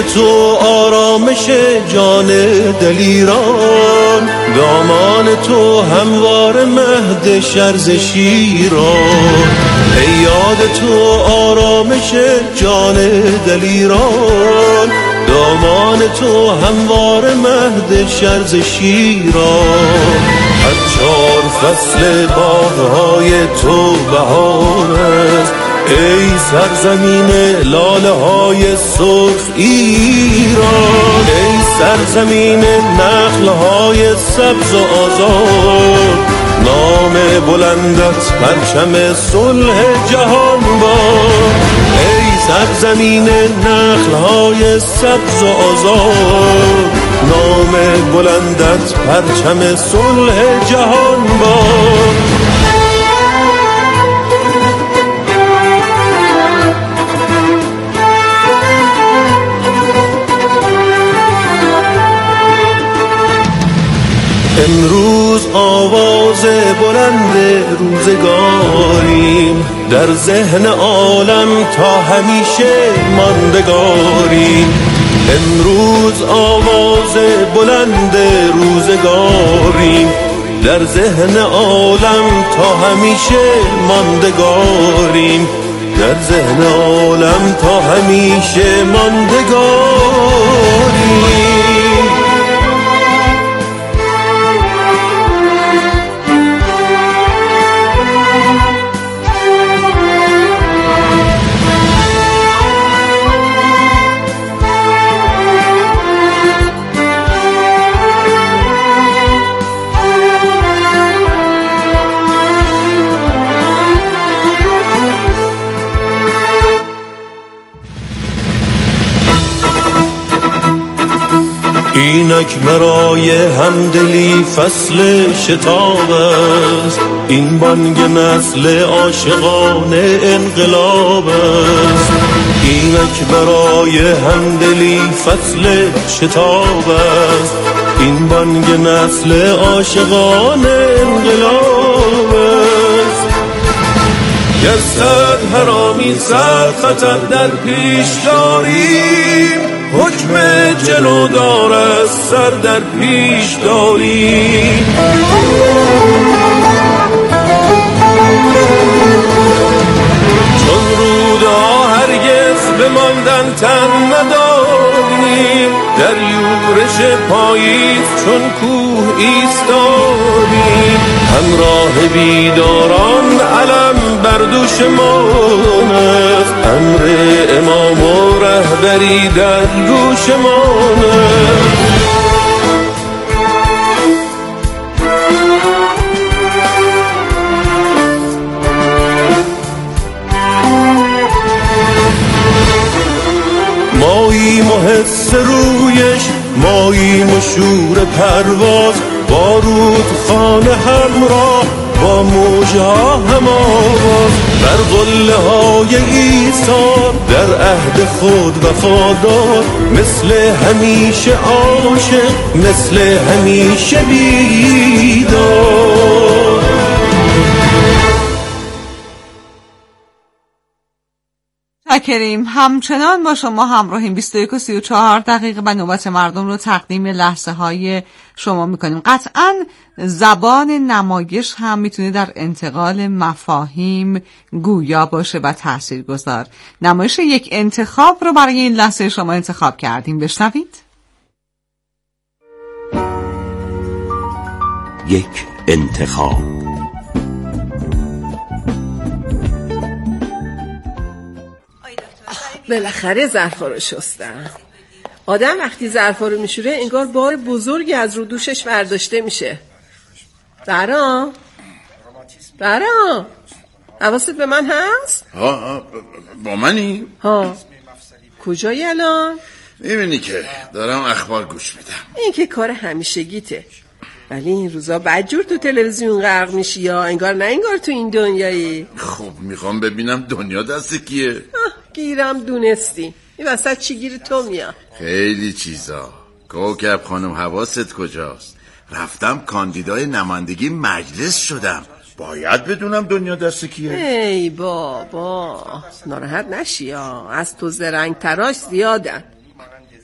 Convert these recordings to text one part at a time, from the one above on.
تو آرامش جان دلیران، دامان تو هموار مهد شرز شیران. ای یاد تو آرامش جان دلیران، دامان تو هموار مهد شرز شیران. هر 4 فصل باغ‌های تو بهار است، ای سرزمین لاله های سرخ ایران. ای سرزمین نخل های سبز و آزاد، نام بلندت پرچم صلح جهان باد. ای سرزمین نخل های سبز و آزاد، نام بلندت پرچم صلح جهان باد. امروز آواز بلند روزگاریم، در ذهن عالم تا همیشه ماندگاریم. امروز آواز بلند روزگاریم، در ذهن عالم تا همیشه ماندگاریم. در ذهن عالم تا همیشه ماندگاریم. اینک برای همدلی فصل شتاب است، این بانگ نسل عاشقان انقلاب است. اینک برای همدلی فصل شتاب است، این بانگ نسل عاشقان انقلاب است. گر صد حرامی صد خطر در پیش داریم، حکم جلودار از سر در پیش داریم. چون رودها هرگز بماندن تن نداریم، در یورش پاییز چون کوه ایستادیم. همراه بیداران علم بر دوشمان است، امر امام و رهبری در گوشمان است. ماییم و حس رویش، ماییم و شور پرواز، با رودخانه همراه با موجها هم آواز. بر قله های ایثار در عهد خود وفادار، مثل همیشه عاشق، مثل همیشه بیدار. کریم همچنان با شما همراهیم. 21 و 34 دقیقه و نوبت مردم رو تقدیم لحظه های شما میکنیم. قطعا زبان نمایش هم میتونه در انتقال مفاهیم گویا باشه و تاثیرگذار. نمایش یک انتخاب رو برای این لحظه شما انتخاب کردیم، بشنوید. یک انتخاب. بالاخره ظرفا رو شستم. آدم وقتی ظرفا رو میشوره انگار بار بزرگی از رو دوشش برداشته میشه. برام حواست به من هست؟ ها با منی؟ ها کجایی الان؟ میبینی که دارم اخبار گوش میدم. این که کار همیشگیته، ولی این روزا بدجور تو تلویزیون غرق میشی یا انگار نه انگار تو این دنیایی. خب میخوام ببینم دنیا دست کیه. گیرم دونستی این وسط چی گیر تو میاد؟ خیلی چیزا. کوکب خانم حواست کجاست؟ رفتم کاندیدای نمایندگی مجلس شدم، باید بدونم دنیا دست کیه. ای بابا ناراحت نشی ها، از تو زرنگ تراش زیادن.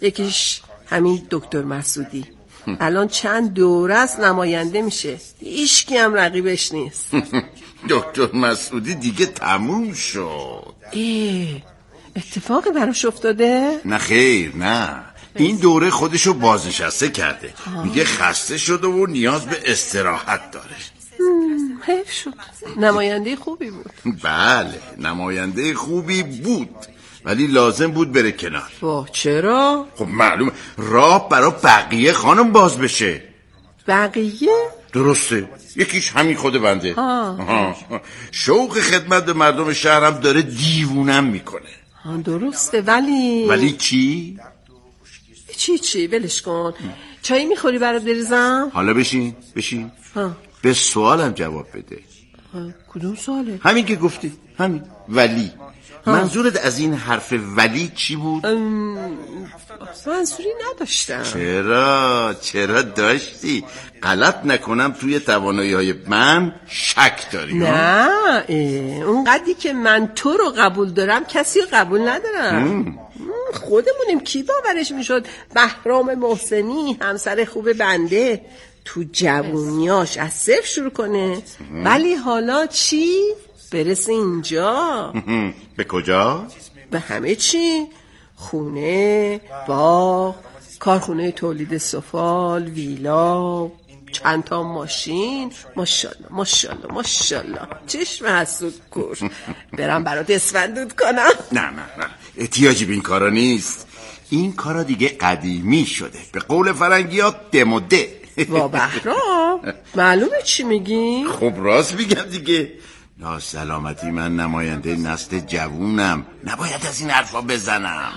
یکیش همین دکتر مسعودی. الان چند دوره است نماینده میشه، هیچکی هم رقیبش نیست. دکتر مسعودی دیگه تموم شد. اتفاقی براش افتاده؟ نه خیر، نه، این دوره خودشو بازنشسته کرده. میگه خسته شده و نیاز به استراحت داره. حیف شد، نماینده خوبی بود. بله، نماینده خوبی بود، ولی لازم بود بره کنار. چرا؟ خب معلوم راه برای بقیه خانم باز بشه. بقیه؟ درسته، یکیش همین خود بنده. شوق خدمت به مردم شهرم داره دیوونم میکنه. درسته، ولی چی؟ چی ولش کن. چایی میخوری برات بریزم؟ حالا بشین. به سوالم جواب بده. کدوم سواله؟ همین که گفتی، همین ولی. منظورت از این حرف ولی چی بود؟ منظوری نداشتم. چرا داشتی؟ غلط نکنم توی توانایی‌های من شک داری؟ نه، اون قدری که من تو رو قبول دارم کسی رو قبول ندارم. خودمونیم، کی باورش میشد بهرام محسنی همسر خوب بنده تو جوونیاش از صفر شروع کنه؟ ولی حالا چی؟ برسه اینجا. به کجا؟ به همه چی، خونه، باغ، کارخونه تولید سفال، ویلا، چند تا ماشین. ماشاءالله چشم حسود کور. برم برات اسفندود کنم؟ نه احتیاجی به این کارا نیست. این کارا دیگه قدیمی شده، به قول فرنگی‌ها دموده. وا بهرام، معلومه چی میگی؟ خب راست میگم دیگه. ناسلامتی، من نماینده نسل جوونم، نباید از این حرفا بزنم.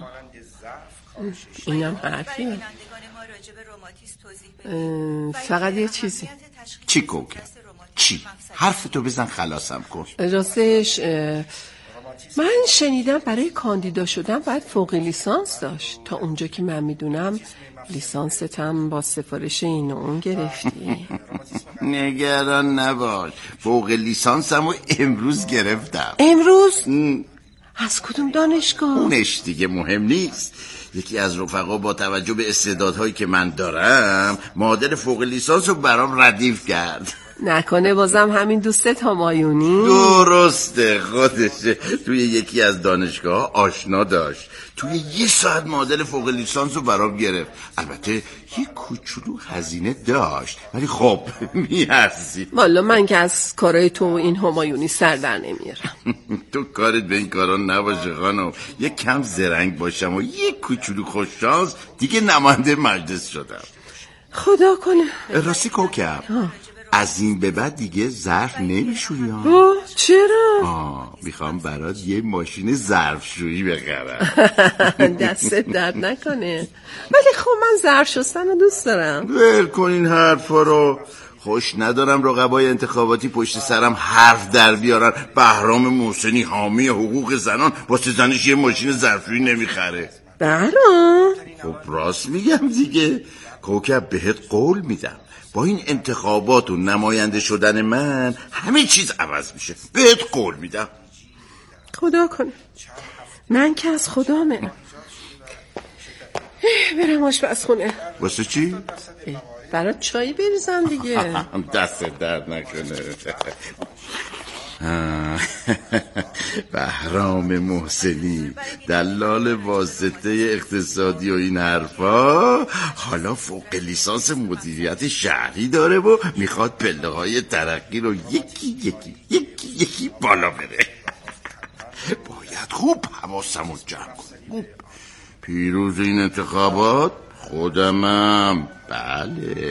اینم حرفیه. فقط یه چیزی. چی کوکه؟ چی؟ حرفتو بزن خلاصم کن. راستش من شنیدم برای کاندیدا شدن باید فوق لیسانس داشت. تا اونجا که من میدونم لیسانستم با سفارش این و اون گرفتی. نگران نباش، فوق لیسانسمو امروز گرفتم. امروز؟ از کدوم دانشگاه؟ اونش دیگه مهم نیست. یکی از رفقا با توجه به استعدادهایی که من دارم معادل فوق لیسانس رو برام ردیف کرد. نکنه بازم همین دوستت همایونی؟ درسته، خودشه. توی یکی از دانشگاه آشنا داشت، توی 1 ساعت معادل فوق لیسانس رو برام گرفت. البته یه کوچولو هزینه داشت، ولی خب میارزید. والا من که از کارای تو و این همایونی سر در نمیارم. تو کارت به این کارا نباشه خانم. یه کم زرنگ باشم و یه کوچولو خوششانس دیگه نماینده مجلس شدم. خدا کنه. راستی کوکب، از این به بعد دیگه ظرف نمیشویی ها؟ چرا؟ میخوام برات یه ماشین ظرفشویی بخرم. دستت درد نکنه، ولی خب من ظرف شستن رو دوست دارم. ول کن این حرفا رو. خوش ندارم رقبای انتخاباتی پشت سرم حرف در بیارن بهرام محسنی حامی حقوق زنان واسه زنش یه ماشین ظرفشویی نمیخره. بهرام، خب راست میگم دیگه. کوکب بهت قول میدم با این انتخابات و نماینده شدن من همه چیز عوض میشه. بهت قول میدم. خدا کنه. من که از خدامه. برم آشپزخونه. واسه چی؟ برات چایی بریزم دیگه. دست درد نکنه. بهرام محسنی، دلال واسطه اقتصادی و این حرفا، حالا فوق لیسانس مدیریت شهری داره و میخواد پله های ترقی رو یکی بالا بره. باید خوب حواسمو جمع کنم. پیروز این انتخابات خودمم. بله.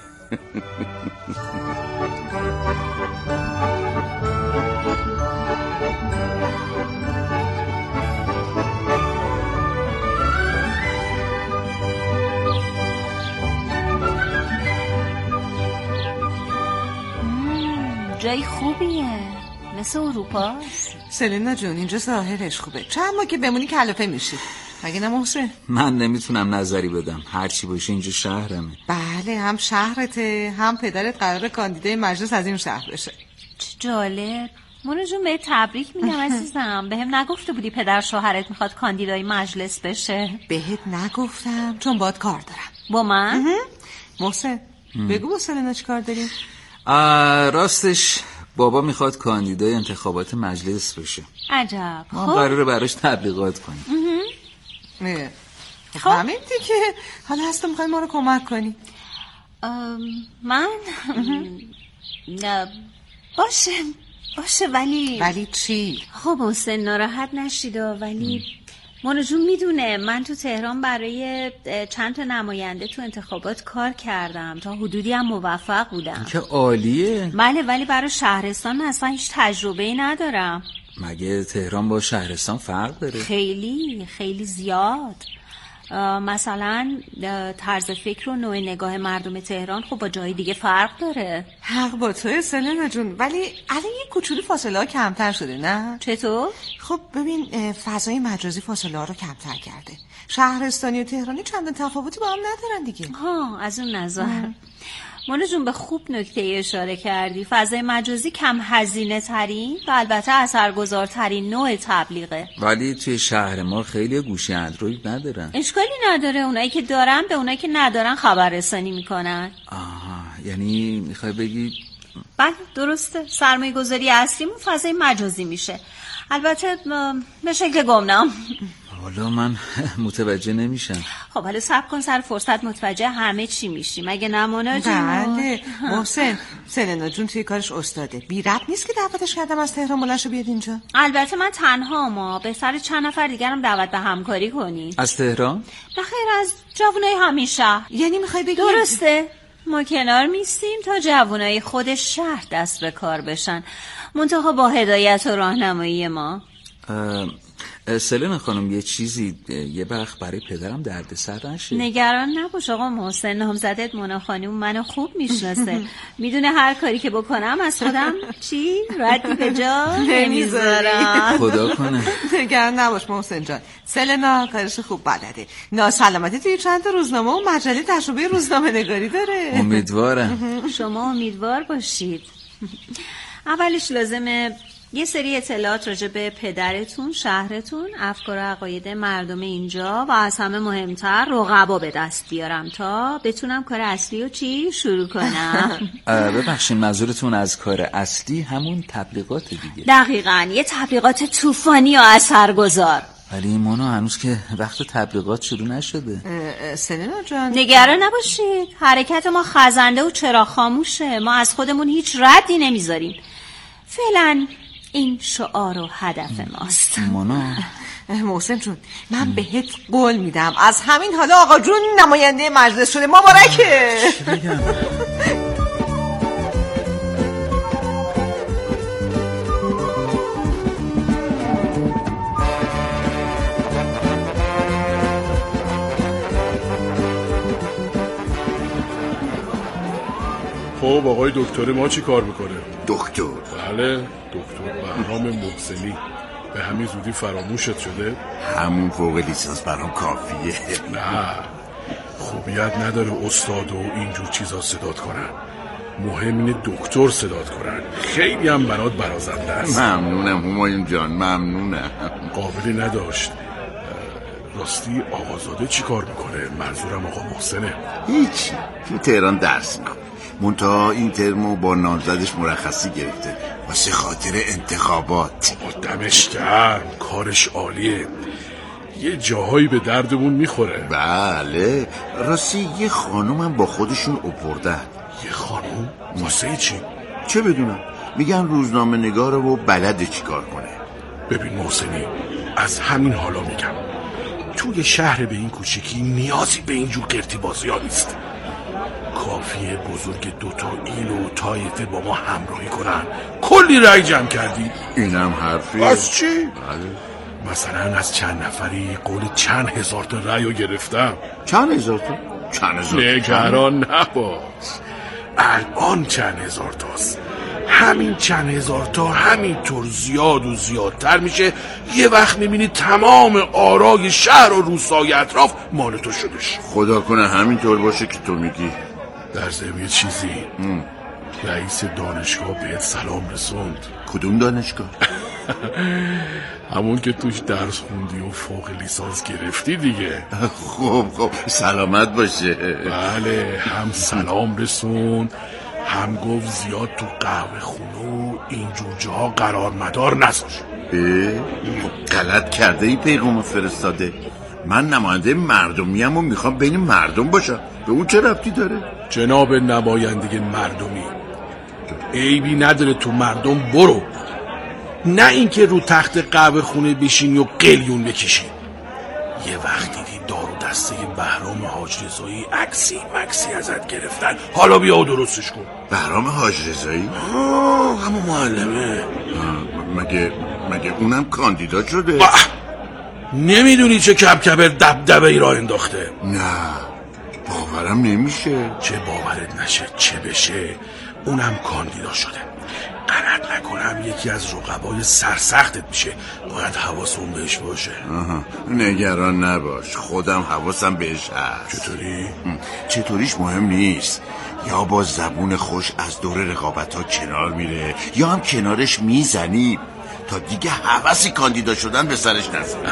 جای خوبیه، مثل اروپاست. سلینا جون اینجا ظاهرش خوبه، چند ما که بمونی کلافه میشی. مگه نه محسن؟ من نمیتونم نظری بدم، هرچی باشه اینجا شهرمه. بله، هم شهرته هم پدرت قراره کاندیدای مجلس از این شهر بشه. چه جالب. مونا جون به تبریک میگم عزیزم. بهم نگفته بودی پدر شوهرت میخواد کاندیدای مجلس بشه؟ بهت نگفتم چون باید کار دارم. با من؟ محسن بگو با سلنا چی کار داریم؟ راستش بابا میخواد کاندیدای انتخابات مجلس بشه. عجب. ما قراره براش تبلیغات کنیم. خب همین دیگه. حالا هستم میخوای ما رو کمک کنی؟ من باشه ولی چی؟ خب حسین ناراحت نشید ولی مونا جون میدونه من تو تهران برای چند تا نماینده تو انتخابات کار کردم، تا حدودی هم موفق بودم. که عالیه. بله ولی برای شهرستان من اصلا هیچ تجربه‌ای ندارم. مگه تهران با شهرستان فرق داره؟ خیلی خیلی زیاد. مثلا طرز فکر و نوع نگاه مردم تهران خب با جای دیگه فرق داره. حق با توی سلنا جون، ولی الان یه کوچولو فاصله ها کمتر شده نه؟ چطور؟ خب ببین فضای مجازی فاصله ها رو کمتر کرده. شهرستانی و تهرانی چندان تفاوتی با هم ندارن دیگه. از اون نظر مونا جون به خوب نکته اشاره کردی. فضای مجازی کم هزینه ترین و البته اثرگذارترین نوع تبلیغه. ولی توی شهر ما خیلی گوشی اندروید ندارن. اشکالی نداره، اونایی که دارن به اونایی که ندارن خبررسانی میکنن. یعنی میخوای بگی؟ بله درسته. سرمایه گذاری اصلیمون فضای مجازی میشه، البته به شکل گمنام. حالا من متوجه نمیشم. خب حالا صبر کن، سر فرصت متوجه همه چی میشی، مگه نه مونا جون؟ بله محسن، سلنا جون توی کارش استاده. بی ربط نیست که دعوتش کردم از تهران بلند بیاد اینجا. البته من تنها، ما به سر چند نفر دیگرم دعوت به همکاری کنین. از تهران؟ بخیر از جوانای همین شهر. یعنی میخوای بگی؟ درسته، ما کنار میستیم تا جوانای خود شهر دست به کار بشن، منتها با هدایت و راهنمایی ما. سلنا خانم یه چیزی یه وقت برای پدرم دردسر نشه. نگران نباش آقا محسن، نامزدت مونا خانم منو خوب میشناسه، میدونه هر کاری که بکنم از خودم چی ردی به جا نمیذارم. خدا کنه. نگران نباش محسن جان، سلنا کارش خوب بلده. ناسلامتی توی چند تا روزنامه و مجله تجربه روزنامه نگاری داره. امیدوارم. شما امیدوار باشید. اولش لازمه یه سری اطلاعات راجع به پدرتون، شهرتون، افکار و عقاید مردم اینجا و از همه مهمتر رقبا به دست بیارم تا بتونم کار اصلی رو شروع کنم. ببخشید منظورتون از کار اصلی همون تبلیغات دیگه؟ دقیقاً، یه تبلیغات طوفانی و اثرگذار. ولی مونا هنوز که وقت تبلیغات شروع نشده. سلنا جان نگران نباشید، حرکت ما خزنده و چراغ خاموشه، ما از خودمون هیچ ردی نمیذاریم. فعلا این شعار و هدف ماست. مونا محسن جون، من بهت قول میدم از همین حالا آقا جون نماینده مجلس شده. مبارکه. خب آقای دکتر ما چی کار میکنه؟ دکتر؟ بله دکتر بهرام محسنی. به همین زودی فراموشت شده؟ همون فوق لیسانس برام کافیه. نه خوبیت نداره استاد و اینجور چیزا صدات کنن، مهم اینه دکتر صدات کنن. خیلی هم برات برازنده است. ممنونم همایون جان، ممنونم. قابلی نداشت. راستی آقازاده چی کار میکنه؟ منظورم آقا محسنه. هیچی، تو تهران درس میکنه، منتها این ترمو با نامزدش مرخصی گرفته واسه خاطر انتخابات. دمش گرم، کارش عالیه، یه جاهایی به دردمون میخوره. بله راستی یه خانومم با خودشون آوردن. یه خانوم؟ واسه چی؟ چه بدونم، میگن روزنامه نگاره و بلده چی کار کنه. ببین محسنی، از همین حالا میگم توی شهر به این کوچیکی نیازی به اینجور قرتی بازی ها نیست. کافیه بزرگ دوتا ایل و طایفه با ما همراهی کنن، کلی رای جمع کردی. اینم حرفی. از چی؟ بله. مثلا از چند نفری قول چند هزار تا رای رو گرفتم. چند هزار تا؟ چند هزار تا؟ نگران نباش، الان چند هزار تاست. همین چند هزار تا همینطور زیاد و زیادتر میشه، یه وقت میبینی تمام آرای شهر و روستای اطراف مال تو شدش. خدا کنه همینطور باشه که تو میگی. در ضمن چیزی رئیس دانشگاه بهت سلام رسوند. کدوم دانشگاه؟ همون که توش درس خوندی و فوق لیسانس گرفتی دیگه. خب سلامت باشه. بله، هم سلام رسوند، هم گفت زیاد تو قهوه خونه و اینجور جاها قرار مدار نذاش. غلط کرده ای پیغام فرستاده. من نماینده مردمیم و میخوام بین مردم باشم. به اون چه ربطی داره؟ جناب نماینده مردمی، عیبی نداره تو مردم برو، نه اینکه رو تخت قهوه خونه بشینی و قلیون بکشی. یه وقت دیدی دارو دسته بهرام حاج رضایی عکسی مکسی ازت گرفتن، حالا بیا و درستش کن. بهرام حاج رضایی؟ همون معلمه. مگه اونم کاندیدا شده؟ نمیدونی چه کبکبه دبدبه ای را انداخته؟ نه باورم نمیشه. چه باورت نشه چه بشه، اونم کاندیدا شده. غلط نکنم یکی از رقبای سرسختت میشه، باید حواسون بهش باشه. نگران نباش، خودم حواسم بهش هست. چطوریش مهم نیست. یا با زبون خوش از دور رقابت ها کنار میره یا هم کنارش میزنی تا دیگه حواسی کاندیدا شدن به سرش نزنه.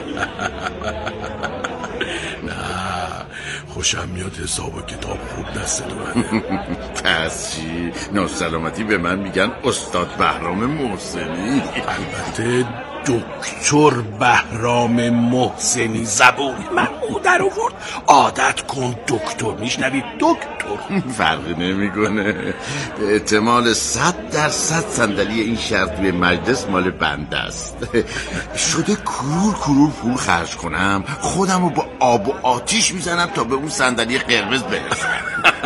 نه خوشم میاد حساب و کتاب خوب دست دوباره. پس چی؟ ناسلامتی به من میگن استاد بهرام محسنی. البته دکتر بهرام محسنی، زبون من او در آورد. عادت کن دکتر، میشنوی دکتر. فرقی نمیکنه. به احتمال 100% صندلی این شهر توی مجلس مال بنده است. شده کرور پول خرج کنم، خودمو با آب و آتیش میزنم تا به اون صندلی قرمز برسم.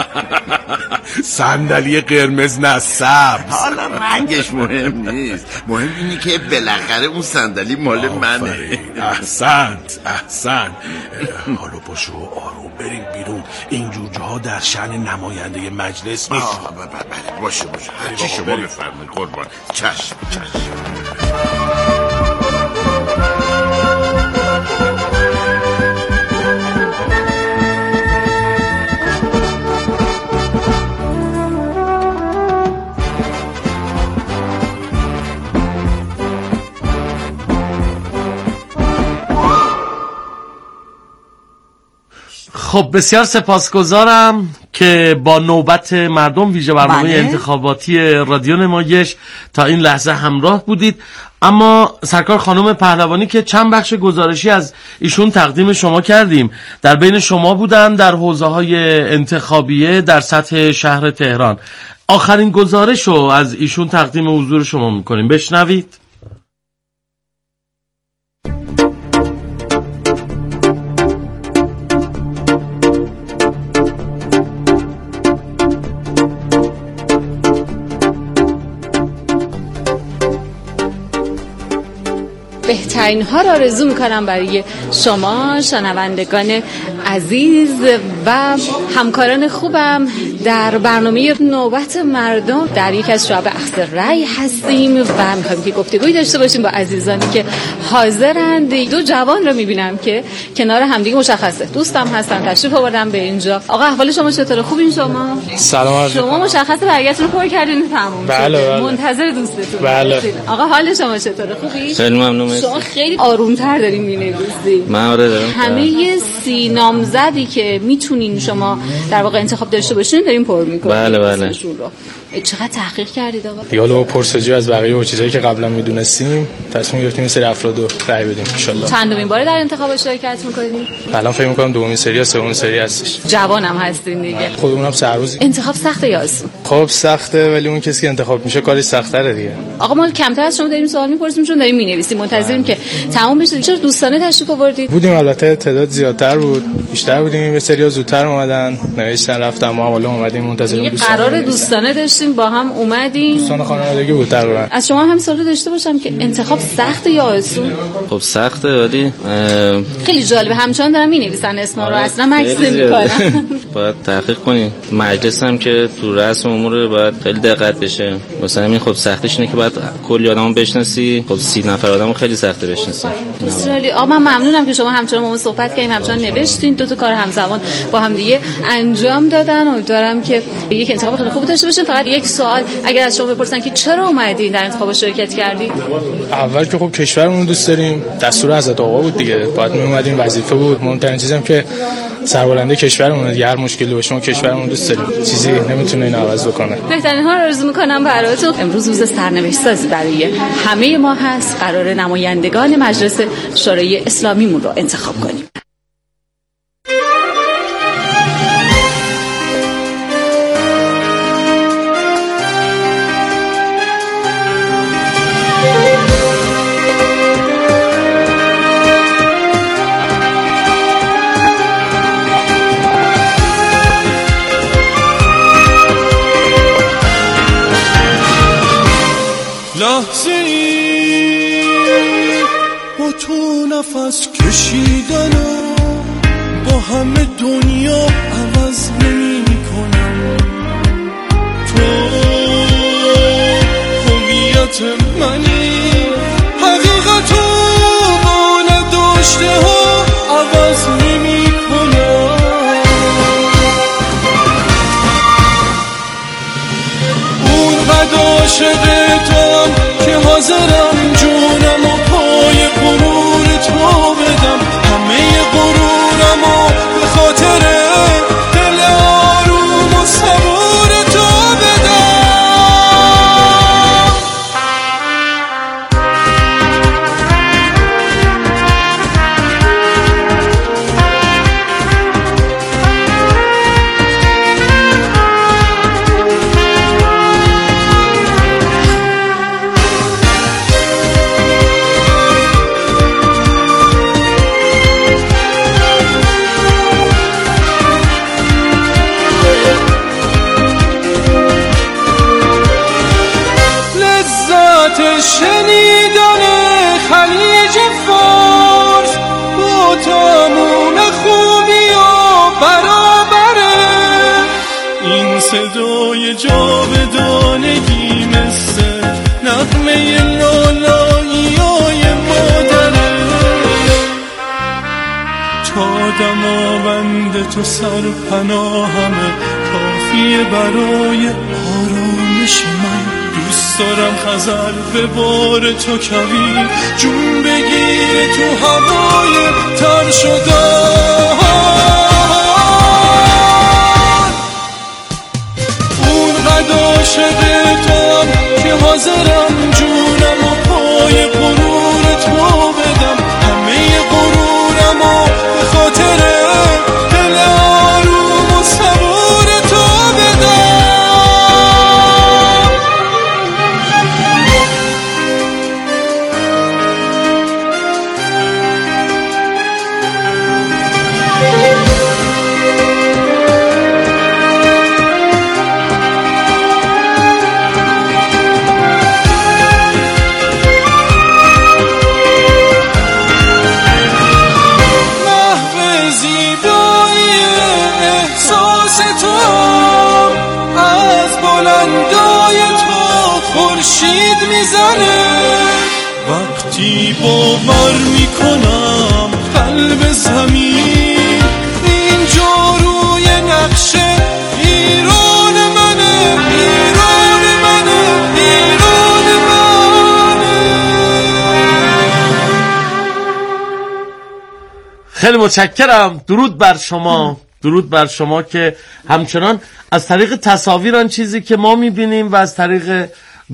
صندلی قرمز نه سبز. حالا رنگش مهم نیست، مهم اینه که بالاخره اون صندلی مال منه. احسنت. حالا باشو آروم بریم بیرون، اینجور جاها در شأن نماینده مجلس نیست. بله باشه هرچی شما بفرمایید قربان. چشم. خب بسیار سپاسگزارم که با نوبت مردم ویژه برنامه انتخاباتی رادیو نمایش تا این لحظه همراه بودید. اما سرکار خانم پهلوانی که چند بخش گزارشی از ایشون تقدیم شما کردیم، در بین شما بودن در حوزه‌های انتخابیه در سطح شهر تهران. آخرین گزارش رو از ایشون تقدیم حضور شما میکنیم، بشنوید. بهترین ها را آرزو میکنم برای شما شنوندگان عزیز و همکاران خوبم. در برنامه نوبت مردم در یک از شعب اخذ رأی هستیم و میخوایم که گفتگویی داشته باشیم با عزیزانی که حاضرند. دو جوان رو میبینم که کنار همدیگه مشخصه دوستم هستن، تشریف آوردن به اینجا. آقا احوال شما چطوره؟ خوبین شما؟ سلام. شما مشخصه برگتون رو پر کردین تموم شده. بله. منتظر دوستتون. بله. آقا حال شما چطوره؟ خوبی؟ خیلی ممنونم. شما خیلی آرومتر دارین می‌نویسید. من آره دارم. همه 30 نامزدی که میتونین شما در واقع انتخاب داشته باشین دارین پر میکنین. بله. چقدر تحقیق کردید آقا؟ دیگه حالا پرسجو از بقیه و چیزایی که قبلا میدونستیم تصمیم گرفتیم این سری افراد رو رأی بدیم ان شاء الله. چندمین باره در انتخاب شرکت میکنید؟ الان فکر می‌کنم دومین سری یا سومین سری هستش. جوانم هستین دیگه. خودمونم سرروز. انتخاب سخته یا آسون؟ خب سخته، ولی اون کسی که انتخاب میشه کارش سخت‌تره دیگه. آقا ما کمتر از شما داریم سوال می‌پرسیم چون داریم می‌نویسیم، منتظریم که تموم بشه. چرا دوستانه تشریف آوردید؟ بودیم، البته تعداد زیادتر بود، بیشتر بودیم، یه سری‌ها زودتر اومدن، نوشتن رفتم، ما حالا اومدیم منتظریم. قرار دوستانه داشتیم با هم اومدیم. دوستان خانوادگی بود تقریبا. از شما هم سوال داشته باشم که انتخاب سخته یا آسون؟ خب سخته، ولی خیلی جالبه، همچنان دارم می‌نویسن اسما رو، اصلا مکس نمی‌کنن. باید تحقیق کنیم. مجلس هم که تو رسم امور باید خیلی دقت بشه. مثلا همین خب سختش اینه که باید کلی آدمو بشناسی. خب 30 نفر آدمو خیلی سخته بشناسی. بسیاری. من ممنونم که شما همچنان با من صحبت کردین، همچنان نوشتین، دو تا کار همزمان با هم دیگه انجام دادن. امیدوارم که یک انتخاب خیلی خوب داشته باشین. فقط یک سوال اگر از شما بپرسن که چرا اومدین در انتخاب شرکت کردین؟ اول که خب کشورمون دوست داریم، دستور حضرت آقا بود دیگه، باید می اومدیم، وظیفه بود. مهمترین چیزم که سربلنده کشورمون دیگه، هر مشکلی باشه ما کشورمون دوست داریم، چیزی نمیتونه اینو عوض بکنه. بهترین ها رو آرزو میکنم براتون. امروز روز سرنوشت سازی برای همه ما هست. قرار نمایندگان مجلس شورای اسلامیمون رو انتخاب کنیم. لحظه ای با تو نفس کشیدن با همه دنیا عوض نمی کنم. تو هویت منی، حقیقت و با نداشته ها عوض نمی کنم. اونقدر عاشق توام که حاضرم جونم و پای غرور تو بدم، همه غرورم و به خاطر دل آروم و صبور تو بدم. شنیدن خلیج فارس با تموم خوبی و برابره، این صدای جاودانگی مثل نغمه لالایی های مادره. تا دماوند تو سرپناهمه، کافیه برای آرامش من. دوست دارم خزر به بار تو کویر جون بگیره تو هوای تر شدن. اونقدر عاشق توام که حاضرم جونم و پای غرور تو بدم، همه غرورم و به خاطر دل آروم و صبور تو بدم. خورشید میزنه وقتی باور میکنم قلب زمین اینجا روی نقشه ایران منه، ایران منه، ایران منه. خیلی متشکرم. درود بر شما، درود بر شما که همچنان از طریق تصاویر آن چیزی که ما میبینیم و از طریق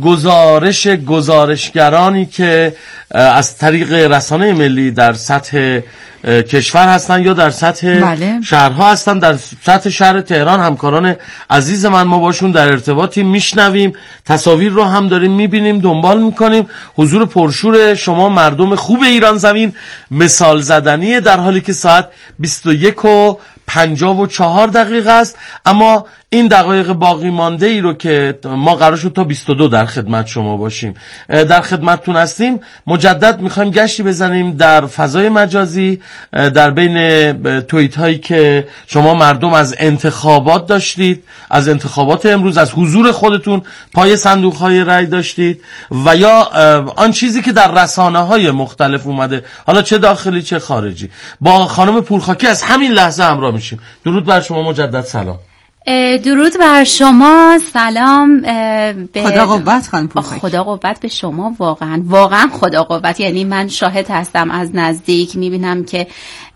گزارشگرانی که از طریق رسانه ملی در سطح کشور هستن یا در سطح شهرها هستن، در سطح شهر تهران همکاران عزیز من، ما باشون در ارتباطی، میشنویم، تصاویر رو هم داریم میبینیم، دنبال میکنیم. حضور پرشور شما مردم خوب ایران زمین مثال زدنیه، در حالی که ساعت 21:50 54 دقیقه است. اما این دقایق باقی مانده ای رو که ما قرار شد تا 22 در خدمت شما باشیم، در خدمتتون هستیم. مجدد میخوایم گشتی بزنیم در فضای مجازی، در بین توییت هایی که شما مردم از انتخابات داشتید، از انتخابات امروز، از حضور خودتون پای صندوق های رای داشتید، و یا آن چیزی که در رسانه های مختلف اومده، حالا چه داخلی چه خارجی. با خانم پورخاکی از همین لحظه همراه میشیم. درود بر شما، مجدد سلام. درود بر شما، سلام. خدا قوت خانم پورخاکی. خدا قوت به شما، واقعا خدا قوت. یعنی من شاهد هستم، از نزدیک میبینم که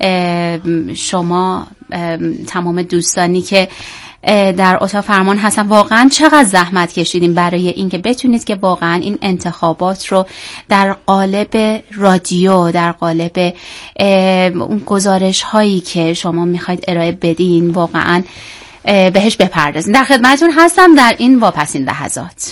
شما تمام دوستانی که در اتاق فرمان هستن واقعا چقدر زحمت کشیدیم برای اینکه بتونید که واقعا این انتخابات رو در قالب رادیو، در قالب اون گزارش هایی که شما میخواید ارائه بدین واقعا بهش بپردازین. در خدمتتون هستم در این واپسین لحظات.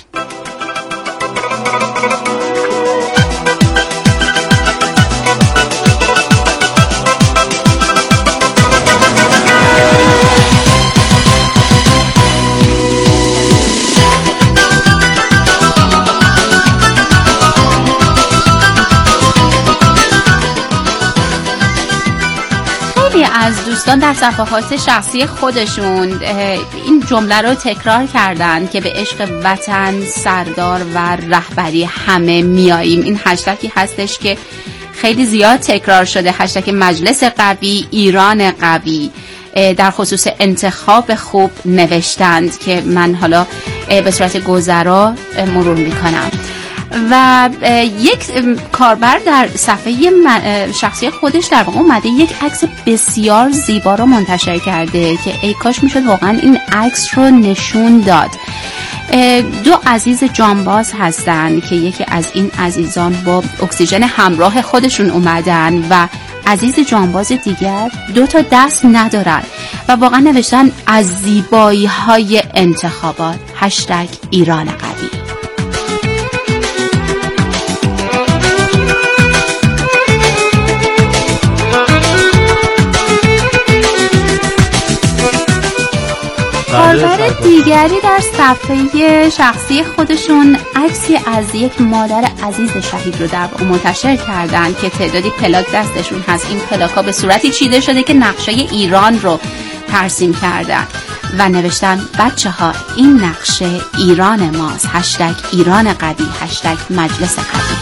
از دوستان در صفحات شخصی خودشون این جمله رو تکرار کردن که به عشق وطن، سردار و رهبری همه میاییم. این هشتگی هستش که خیلی زیاد تکرار شده، هشتگ مجلس قوی، ایران قوی. در خصوص انتخاب خوب نوشتند که من حالا به صورت گذرا مرور میکنم. و یک کاربر در صفحه شخصی خودش در واقع اومده یک عکس بسیار زیبا رو منتشر کرده که ای کاش میشد واقعا این عکس رو نشون داد. دو عزیز جانباز هستن که یکی از این عزیزان با اکسیژن همراه خودشون اومدن و عزیز جانباز دیگر 2 تا دست ندارن و واقعا نوشتن از زیبایی های انتخابات هشتگ ایران قوی. کاربر دیگری در صفحه شخصی خودشون عکسی از یک مادر عزیز شهید رو در منتشر کردن که تعدادی پلاک دستشون هست. این پلاک‌ها به صورتی چیده شده که نقشه ایران رو ترسیم کردن و نوشتن بچه‌ها این نقشه ایران ماست، هشتگ ایران قوی، هشتگ مجلس قوی.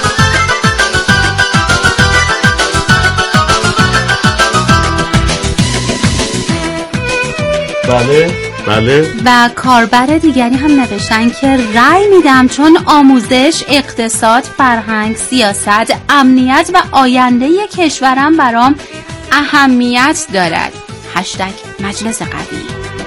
بله. و کاربر دیگری هم نوشتن که رأی میدم چون آموزش، اقتصاد، فرهنگ، سیاست، امنیت و آینده کشورم برام اهمیت دارد، هشتگ مجلس قوی.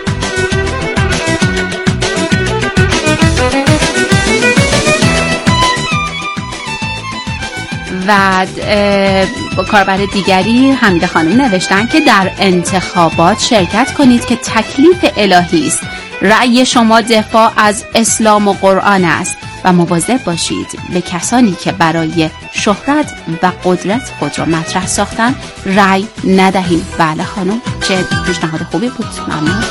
و کاربر دیگری حمیده خانم نوشتن که در انتخابات شرکت کنید که تکلیف الهی است. رأی شما دفاع از اسلام و قرآن است و مواظب باشید به کسانی که برای شهرت و قدرت خود را مطرح ساختن رأی ندهید. بله خانم، چه پیشنهاد خوبی بود، ممنون.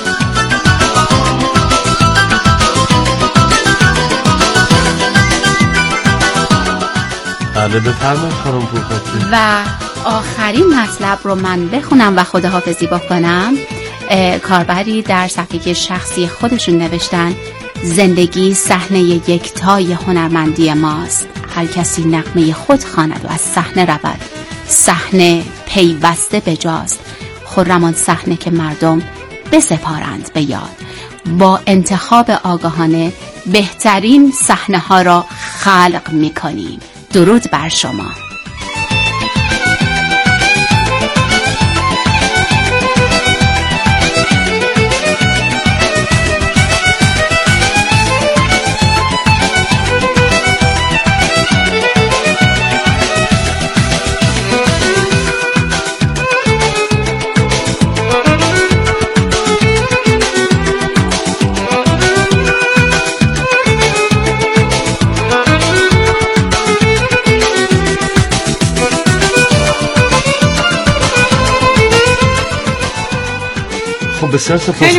بله بفرمایید خانم پورخاکی. و آخرین مطلب رو من بخونم و خداحافظی بکنم. کاربری در صفحه شخصی خودشون نوشتن زندگی صحنه یکتای هنرمندی ماست، هر کسی نغمه خود خواند و از صحنه رود، صحنه پیوسته بجاست، خرمان صحنه که مردم بسپارند به یاد. با انتخاب آگاهانه بهترین صحنه ها را خلق می‌کنیم. درود بر شما. بسیار سپاسگزارم.